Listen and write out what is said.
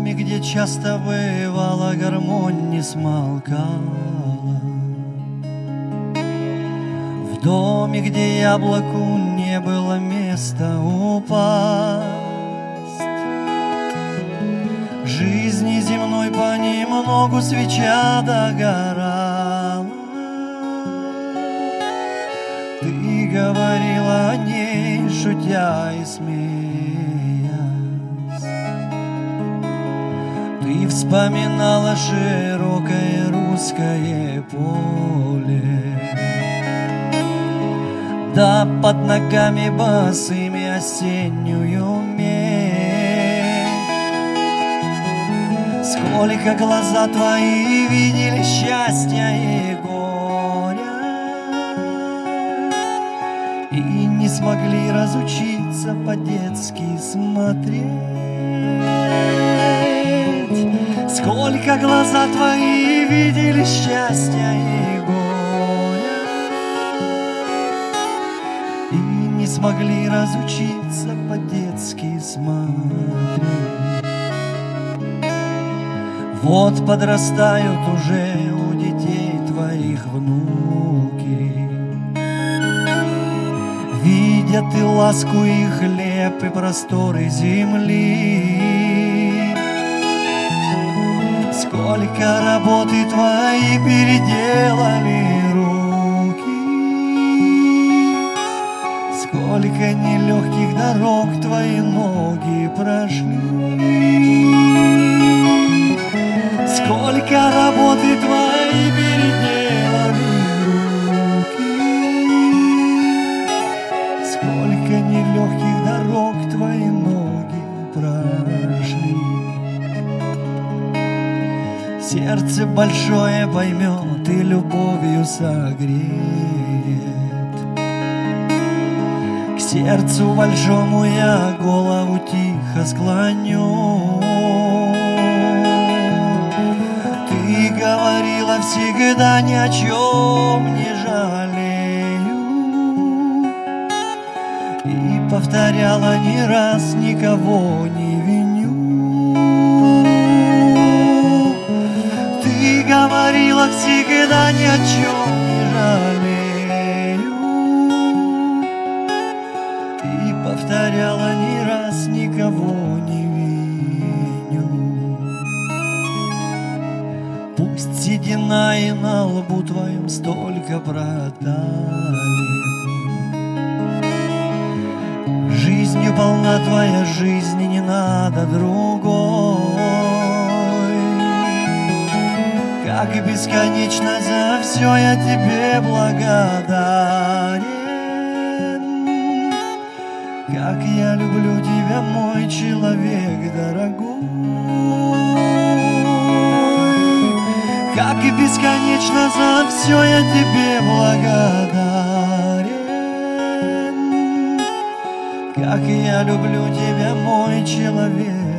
доме, где часто бывала, гармонь не смолкала. В доме, где яблоку не было места упасть. Жизни земной понемногу свеча догорала. Ты говорила о ней, шутя и смеясь. Ты вспоминала широкое русское поле, да под ногами босыми осеннюю медь. Сколько глаза твои видели счастья и горя, и не смогли разучиться по-детски смотреть. Сколько глаза твои видели счастья и горя, и не смогли разучиться по-детски смотреть. Вот подрастают уже у детей твоих внуки, видят и ласку, и хлеб, и просторы земли. Сколько работы твои переделали руки, сколько нелегких дорог твои ноги прошли. Сколько работы твои переделали руки, сколько нелегких дорог твои ноги прошли. Сердце большое поймет и любовью согреет, к сердцу большому я голову тихо склоню. Ты говорила всегда, ни о чем не жалею, и повторяла не раз, никого не виню. Ты говорила всегда, ни о чем не жалею, и повторяла не раз, никого не виню. Пусть седина и на лбу твоем столько проталин, жизнью полна твоя жизнь, и не надо другой. Как бесконечно за все я тебе благодарен, как я люблю тебя, мой человек дорогой. Как и бесконечно за все я тебе благодарен, как я люблю тебя, мой человек